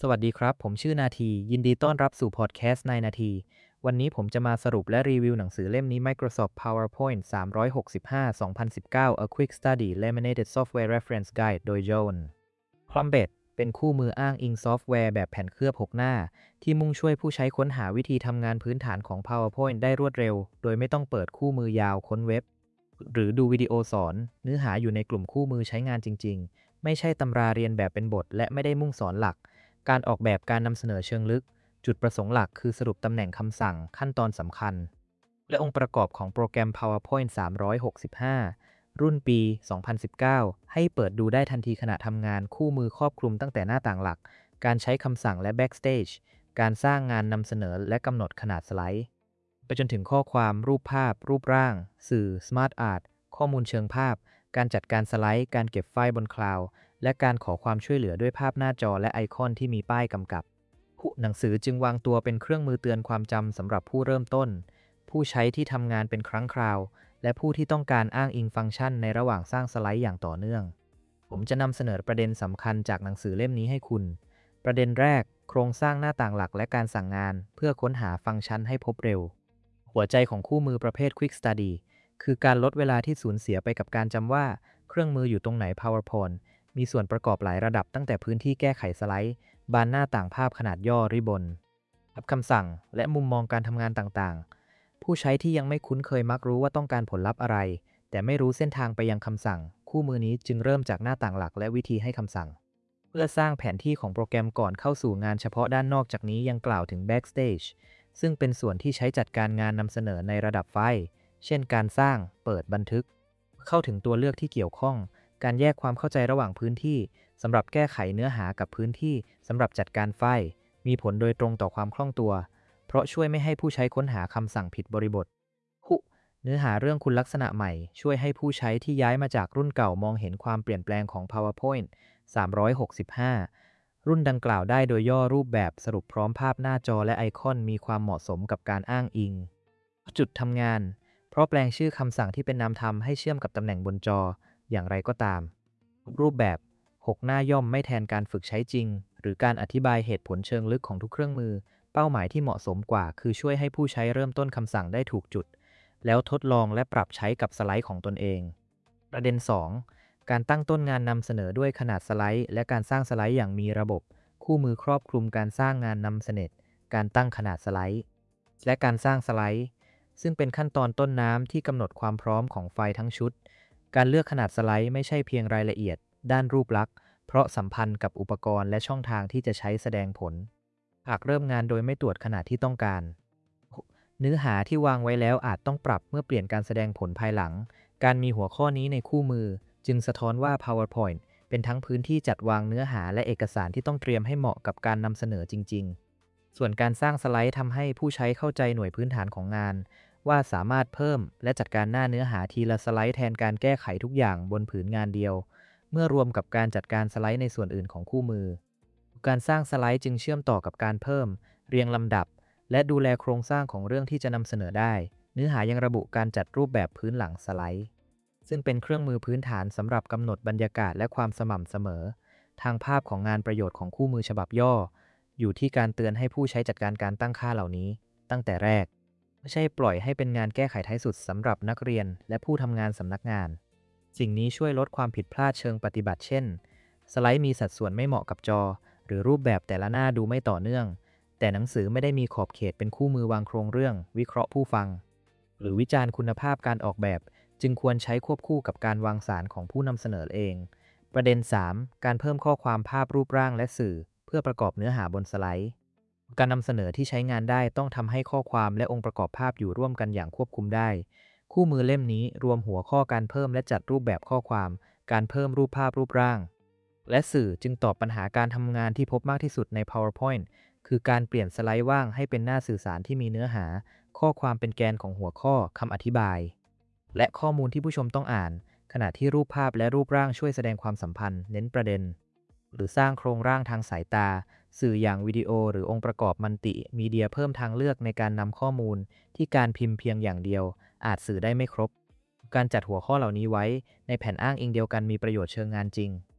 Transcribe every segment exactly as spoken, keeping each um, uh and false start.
สวัสดีครับผมชื่อนาทียินดีต้อนรับสู่พอดแคสต์ในนาทีวันนี้ผมจะมาสรุปและรีวิวหนังสือเล่มนี้ Microsoft PowerPoint สามร้อยหกสิบห้า สองพันสิบเก้า A Quick Study Laminated Software Reference Guide โดย John Plumbet เป็นคู่มืออ้างอิงซอฟต์แวร์แบบแผ่นเคลือบหกหน้าที่มุ่งช่วยผู้ใช้ค้นหาวิธีทำงานพื้นฐานของ PowerPoint ได้รวดเร็วโดยไม่ต้องเปิดคู่มือยาวค้นเว็บหรือดูวิดีโอสอนเนื้อหาอยู่ในกลุ่มคู่มือใช้งานจริงๆไม่ใช่ตำราเรียนแบบเป็นบทและไม่ได้มุ่งสอนหลักการออกแบบการนำเสนอเชิงลึกจุดประสงค์หลักคือสรุปตำแหน่งคำสั่งขั้นตอนสำคัญและองค์ประกอบของโปรแกรม PowerPoint สามร้อยหกสิบห้า รุ่นปี สองพันสิบเก้า ให้เปิดดูได้ทันทีขณะทำงานคู่มือครอบคลุมตั้งแต่หน้าต่างหลักการใช้คำสั่งและ Backstage การสร้างงานนำเสนอและกำหนดขนาดสไลด์ไปจนถึงข้อความรูปภาพรูปร่างสื่อ Smart Art ข้อมูลเชิงภาพการจัดการสไลด์การเก็บไฟล์บนคลาวด์และการขอความช่วยเหลือด้วยภาพหน้าจอและไอคอนที่มีป้ายกำกับหนังสือจึงวางตัวเป็นเครื่องมือเตือนความจำสำหรับผู้เริ่มต้นผู้ใช้ที่ทำงานเป็นครั้งคราวและผู้ที่ต้องการอ้างอิงฟังก์ชันในระหว่างสร้างสไลด์อย่างต่อเนื่องผมจะนำเสนอประเด็นสำคัญจากหนังสือเล่มนี้ให้คุณประเด็นแรกโครงสร้างหน้าต่างหลักและการสั่งงานเพื่อค้นหาฟังก์ชันให้พบเร็วหัวใจของคู่มือประเภท Quick Study คือการลดเวลาที่สูญเสียไปกับการจำว่าเครื่องมืออยู่ตรงไหน PowerPoint มีส่วนประกอบหลายระดับตั้งแต่พื้นที่แก้ไขสไลด์บานหน้าต่างภาพขนาดย่อริบบนคำสั่งและมุมมองการทำงานต่างๆผู้ใช้ที่ยังไม่คุ้นเคยมักรู้ว่าต้องการผลลัพธ์อะไรแต่ไม่รู้เส้นทางไปยังคำสั่งคู่มือนี้จึงเริ่มจากหน้าต่างหลักและวิธีให้คำสั่งเพื่อสร้างแผนที่ของโปรแกรมก่อนเข้าสู่งานเฉพาะด้านนอกจากนี้ยังกล่าวถึง Backstage ซึ่งเป็นส่วนที่ใช้จัดการงานนำเสนอในระดับไฟล์เช่นการสร้างเปิดบันทึกเข้าถึงตัวเลือกที่เกี่ยวข้องการแยกความเข้าใจระหว่างพื้นที่สำหรับแก้ไขเนื้อหากับพื้นที่สำหรับจัดการไฟล์มีผลโดยตรงต่อความคล่องตัวเพราะช่วยไม่ให้ผู้ใช้ค้นหาคำสั่งผิดบริบทหุเนื้อหาเรื่องคุณลักษณะใหม่ช่วยให้ผู้ใช้ที่ย้ายมาจากรุ่นเก่ามองเห็นความเปลี่ยนแปลงของ PowerPoint สามร้อยหกสิบห้า รุ่นดังกล่าวได้โดยย่อรูปแบบสรุปพร้อมภาพหน้าจอและไอคอนมีความเหมาะสมกับการอ้างอิงจุดทำงานเพราะแปลงชื่อคำสั่งที่เป็นนามธรรมให้เชื่อมกับตำแหน่งบนจออย่างไรก็ตามรูปแบบหกหน้าย่อมไม่แทนการฝึกใช้จริงหรือการอธิบายเหตุผลเชิงลึกของทุกเครื่องมือเป้าหมายที่เหมาะสมกว่าคือช่วยให้ผู้ใช้เริ่มต้นคำสั่งได้ถูกจุดแล้วทดลองและปรับใช้กับสไลด์ของตนเองประเด็น สอง การตั้งต้นงานนำเสนอด้วยขนาดสไลด์และการสร้างสไลด์อย่างมีระบบคู่มือครอบคลุมการสร้างงานนำเสนอการตั้งขนาดสไลด์และการสร้างสไลด์ซึ่งเป็นขั้นตอนต้นน้ำที่กำหนดความพร้อมของไฟล์ทั้งชุดการเลือกขนาดสไลด์ไม่ใช่เพียงรายละเอียดด้านรูปลักษณ์เพราะสัมพันธ์กับอุปกรณ์และช่องทางที่จะใช้แสดงผลหากเริ่มงานโดยไม่ตรวจขนาดที่ต้องการเนื้อหาที่วางไว้แล้วอาจต้องปรับเมื่อเปลี่ยนการแสดงผลภายหลังการมีหัวข้อนี้ในคู่มือจึงสะท้อนว่า PowerPoint เป็นทั้งพื้นที่จัดวางเนื้อหาและเอกสารที่ต้องเตรียมให้เหมาะกับการนำเสนอจริงๆส่วนการสร้างสไลด์ทำให้ผู้ใช้เข้าใจหน่วยพื้นฐานของงานว่าสามารถเพิ่มและจัดการหน้าเนื้อหาทีละสไลด์แทนการแก้ไขทุกอย่างบนผืนงานเดียวเมื่อรวมกับการจัดการสไลด์ในส่วนอื่นของคู่มือการสร้างสไลด์จึงเชื่อมต่อกับการเพิ่มเรียงลำดับและดูแลโครงสร้างของเรื่องที่จะนำเสนอได้เนื้อหายังระบุการจัดรูปแบบพื้นหลังสไลด์ซึ่งเป็นเครื่องมือพื้นฐานสำหรับกำหนดบรรยากาศและความสม่ำเสมอทางภาพของงานประโยชน์ของคู่มือฉบับย่ออยู่ที่การเตือนให้ผู้ใช้จัดการการตั้งค่าเหล่านี้ตั้งแต่แรกไม่ใช่ปล่อยให้เป็นงานแก้ไขท้ายสุดสำหรับนักเรียนและผู้ทำงานสำนักงานสิ่งนี้ช่วยลดความผิดพลาดเชิงปฏิบัติเช่นสไลด์มีสัดส่วนไม่เหมาะกับจอหรือรูปแบบแต่ละหน้าดูไม่ต่อเนื่องแต่หนังสือไม่ได้มีขอบเขตเป็นคู่มือวางโครงเรื่องวิเคราะห์ผู้ฟังหรือวิจารณ์คุณภาพการออกแบบจึงควรใช้ควบคู่กับการวางสารของผู้นำเสนอเองประเด็น สาม การเพิ่มข้อความภาพรูปร่างและสื่อเพื่อประกอบเนื้อหาบนสไลด์การนำเสนอที่ใช้งานได้ต้องทำให้ข้อความและองค์ประกอบภาพอยู่ร่วมกันอย่างควบคุมได้คู่มือเล่มนี้รวมหัวข้อการเพิ่มและจัดรูปแบบข้อความการเพิ่มรูปภาพรูปร่างและสื่อจึงตอบปัญหาการทำงานที่พบมากที่สุดใน PowerPointคือการเปลี่ยนสไลด์ว่างให้เป็นหน้าสื่อสารที่มีเนื้อหาข้อความเป็นแกนของหัวข้อคำอธิบายและข้อมูลที่ผู้ชมต้องอ่านขณะที่รูปภาพและรูปร่างช่วยแสดงความสัมพันธ์เน้นประเด็นหรือสร้างโครงร่างทางสายตาสื่ออย่างวิดีโอหรือองค์ประกอบมัลติมีเดียเพิ่มทางเลือกในการนำข้อมูลที่การพิมพ์เพียงอย่างเดียวอาจสื่อได้ไม่ครบการจัดหัวข้อเหล่านี้ไว้ในแผ่นอ้างอิงเดียวกันมีประโยชน์เชิงงานจริง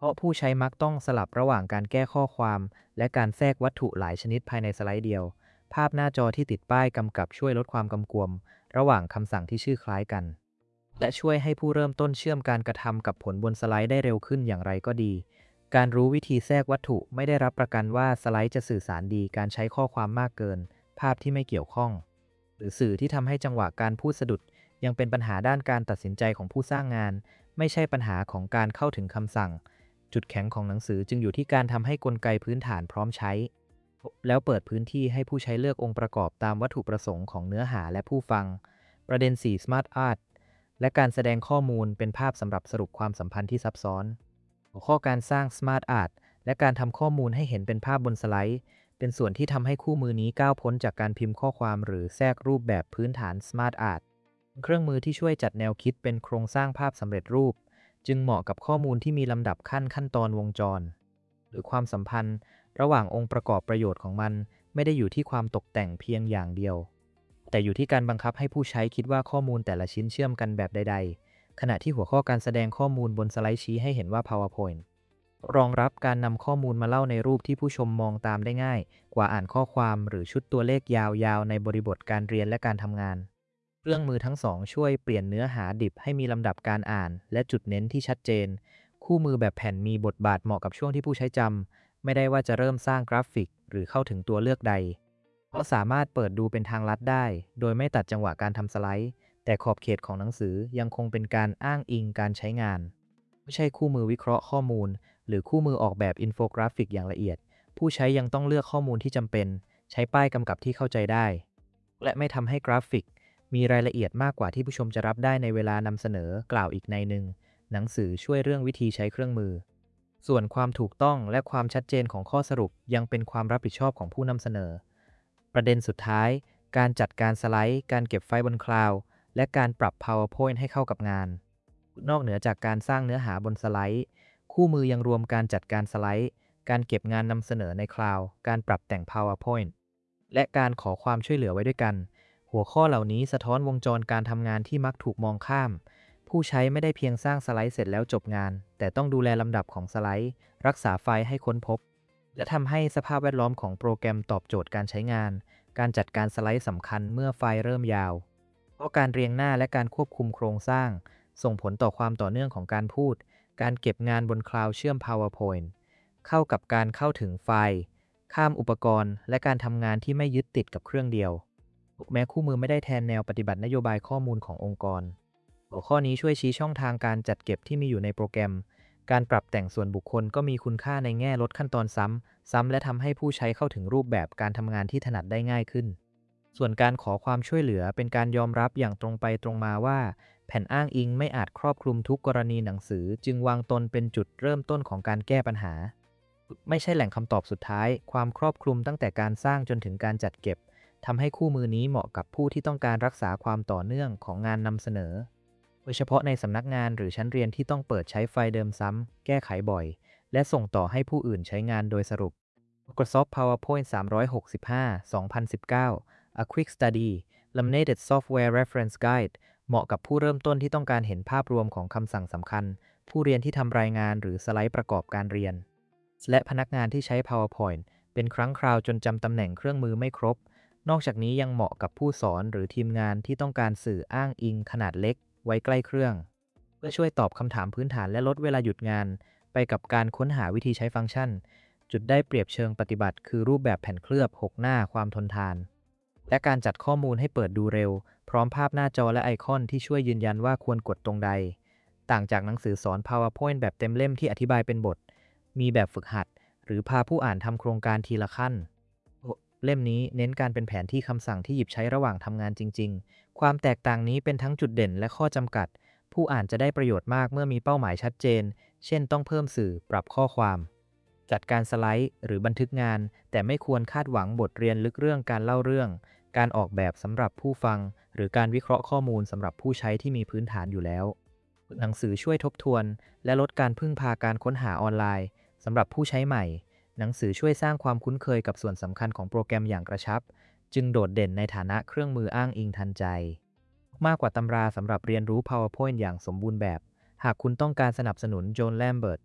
ราะผู้ใช้มักต้องสลับระหว่างการแก้ข้อความและการแทรกวัตถุหลายชนิดภายในสไลด์เดียวภาพหน้าจอที่ติดป้ายกำกับช่วยลดความกำกวมระหว่างคำสั่งที่ชื่อคล้ายกันและช่วยให้ผู้เริ่มต้นเชื่อมการกระทำกับผลบนสไลด์ได้เร็วขึ้นอย่างไรก็ดีการรู้วิธีแทรกวัตถุไม่ได้รับประกันว่าสไลด์จะสื่อสารดีการใช้ข้อความมากเกินภาพที่ไม่เกี่ยวข้องหรือสื่อที่ทำให้จังหวะการพูดสะดุดยังเป็นปัญหาด้านการตัดสินใจของผู้สร้างงานไม่ใช่ปัญหาของการเข้าถึงคำสั่งจุดแข็งของหนังสือจึงอยู่ที่การทำให้กลไกพื้นฐานพร้อมใช้แล้วเปิดพื้นที่ให้ผู้ใช้เลือกองค์ประกอบตามวัตถุประสงค์ของเนื้อหาและผู้ฟังประเด็น สี่ Smart Art และการแสดงข้อมูลเป็นภาพสำหรับสรุปความสัมพันธ์ที่ซับซ้อนหัวข้อการสร้าง Smart Art และการทำข้อมูลให้เห็นเป็นภาพบนสไลด์เป็นส่วนที่ทำให้คู่มือนี้ก้าวพ้นจากการพิมพ์ข้อความหรือแทรกรูปแบบพื้นฐาน Smart Art เครื่องมือที่ช่วยจัดแนวคิดเป็นโครงสร้างภาพสำเร็จรูปจึงเหมาะกับข้อมูลที่มีลำดับขั้นขั้นตอนวงจรหรือความสัมพันธ์ระหว่างองค์ประกอบประโยชน์ของมันไม่ได้อยู่ที่ความตกแต่งเพียงอย่างเดียวแต่อยู่ที่การบังคับให้ผู้ใช้คิดว่าข้อมูลแต่ละชิ้นเชื่อมกันแบบใดๆขณะที่หัวข้อการแสดงข้อมูลบนสไลด์ชี้ให้เห็นว่า PowerPoint รองรับการนำข้อมูลมาเล่าในรูปที่ผู้ชมมองตามได้ง่ายกว่าอ่านข้อความหรือชุดตัวเลขยาวๆในบริบทการเรียนและการทำงานเครื่องมือทั้งสองช่วยเปลี่ยนเนื้อหาดิบให้มีลำดับการอ่านและจุดเน้นที่ชัดเจนคู่มือแบบแผ่นมีบทบาทเหมาะกับช่วงที่ผู้ใช้จำไม่ได้ว่าจะเริ่มสร้างกราฟิกหรือเข้าถึงตัวเลือกใดเพราะสามารถเปิดดูเป็นทางลัดได้โดยไม่ตัดจังหวะการทำสไลด์แต่ขอบเขตของหนังสือยังคงเป็นการอ้างอิงการใช้งานไม่ใช่คู่มือวิเคราะห์ข้อมูลหรือคู่มือออกแบบอินโฟกราฟิกอย่างละเอียดผู้ใช้ยังต้องเลือกข้อมูลที่จำเป็นใช้ป้ายกำกับที่เข้าใจได้และไม่ทำให้กราฟิกมีรายละเอียดมากกว่าที่ผู้ชมจะรับได้ในเวลานำเสนอกล่าวอีกในหนึ่งหนังสือช่วยเรื่องวิธีใช้เครื่องมือส่วนความถูกต้องและความชัดเจนของข้อสรุปยังเป็นความรับผิดชอบของผู้นำเสนอประเด็นสุดท้ายการจัดการสไลด์การเก็บไฟล์บนคลาวด์และการปรับ PowerPoint ให้เข้ากับงานนอกเหนือจากการสร้างเนื้อหาบนสไลด์คู่มือยังรวมการจัดการสไลด์การเก็บงานนำเสนอในคลาวด์การปรับแต่ง PowerPoint และการขอความช่วยเหลือไว้ด้วยกันหัวข้อเหล่านี้สะท้อนวงจรการทำงานที่มักถูกมองข้ามผู้ใช้ไม่ได้เพียงสร้างสไลด์เสร็จแล้วจบงานแต่ต้องดูแลลำดับของสไลด์รักษาไฟล์ให้ค้นพบและทำให้สภาพแวดล้อมของโปรแกรมตอบโจทย์การใช้งานการจัดการสไลด์สำคัญเมื่อไฟล์เริ่มยาวเพราะการเรียงหน้าและการควบคุมโครงสร้างส่งผลต่อความต่อเนื่องของการพูดการเก็บงานบนคลาวด์เชื่อม PowerPoint เข้ากับการเข้าถึงไฟล์ข้ามอุปกรณ์และการทำงานที่ไม่ยึดติดกับเครื่องเดียวแม้คู่มือไม่ได้แทนแนวปฏิบัตินโยบายข้อมูลขององค์กรหัวข้อนี้ช่วยชี้ช่องทางการจัดเก็บที่มีอยู่ในโปรแกรมการปรับแต่งส่วนบุคคลก็มีคุณค่าในแง่ลดขั้นตอนซ้ำซ้ำและทำให้ผู้ใช้เข้าถึงรูปแบบการทำงานที่ถนัดได้ง่ายขึ้นส่วนการขอความช่วยเหลือเป็นการยอมรับอย่างตรงไปตรงมาว่าแผ่นอ้างอิงไม่อาจครอบคลุมทุกกรณีหนังสือจึงวางตนเป็นจุดเริ่มต้นของการแก้ปัญหาไม่ใช่แหล่งคำตอบสุดท้ายความครอบคลุมตั้งแต่การสร้างจนถึงการจัดเก็บทำให้คู่มือนี้เหมาะกับผู้ที่ต้องการรักษาความต่อเนื่องของงานนำเสนอโดยเฉพาะในสำนักงานหรือชั้นเรียนที่ต้องเปิดใช้ไฟล์เดิมซ้ำแก้ไขบ่อยและส่งต่อให้ผู้อื่นใช้งานโดยสรุป Microsoft PowerPoint สามร้อยหกสิบห้า สองพันสิบเก้า A Quick Study Laminated Software Reference Guide เหมาะกับผู้เริ่มต้นที่ต้องการเห็นภาพรวมของคำสั่งสำคัญผู้เรียนที่ทำรายงานหรือสไลด์ประกอบการเรียนและพนักงานที่ใช้ PowerPoint เป็นครั้งคราวจนจำตำแหน่งเครื่องมือไม่ครบนอกจากนี้ยังเหมาะกับผู้สอนหรือทีมงานที่ต้องการสื่ออ้างอิงขนาดเล็กไว้ใกล้เครื่องเพื่อช่วยตอบคำถามพื้นฐานและลดเวลาหยุดงานไปกับการค้นหาวิธีใช้ฟังก์ชันจุดได้เปรียบเชิงปฏิบัติคือรูปแบบแผ่นเคลือบหกหน้าความทนทานและการจัดข้อมูลให้เปิดดูเร็วพร้อมภาพหน้าจอและไอคอนที่ช่วยยืนยันว่าควรกดตรงใดต่างจากหนังสือสอน PowerPoint แบบเต็มเล่มที่อธิบายเป็นบทมีแบบฝึกหัดหรือพาผู้อ่านทำโครงการทีละขั้นเล่มนี้เน้นการเป็นแผนที่คำสั่งที่หยิบใช้ระหว่างทำงานจริงๆความแตกต่างนี้เป็นทั้งจุดเด่นและข้อจำกัดผู้อ่านจะได้ประโยชน์มากเมื่อมีเป้าหมายชัดเจนเช่นต้องเพิ่มสื่อปรับข้อความจัดการสไลด์หรือบันทึกงานแต่ไม่ควรคาดหวังบทเรียนลึกเรื่องการเล่าเรื่องการออกแบบสำหรับผู้ฟังหรือการวิเคราะห์ข้อมูลสำหรับผู้ใช้ที่มีพื้นฐานอยู่แล้วหนังสือช่วยทบทวนและลดการพึ่งพาการค้นหาออนไลน์สำหรับผู้ใช้ใหม่หนังสือช่วยสร้างความคุ้นเคยกับส่วนสำคัญของโปรแกรมอย่างกระชับจึงโดดเด่นในฐานะเครื่องมืออ้างอิงทันใจมากกว่าตำราสำหรับเรียนรู้ PowerPoint อย่างสมบูรณ์แบบหากคุณต้องการสนับสนุนโจน แลมเบิร์ต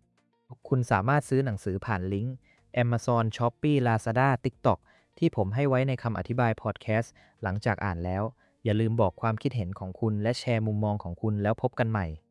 คุณสามารถซื้อหนังสือผ่านลิงก์ Amazon Shopee Lazada TikTok ที่ผมให้ไว้ในคำอธิบายพอดแคสต์หลังจากอ่านแล้ว อย่าลืมบอกความคิดเห็นของคุณและแชร์มุมมองของคุณแล้วพบกันใหม่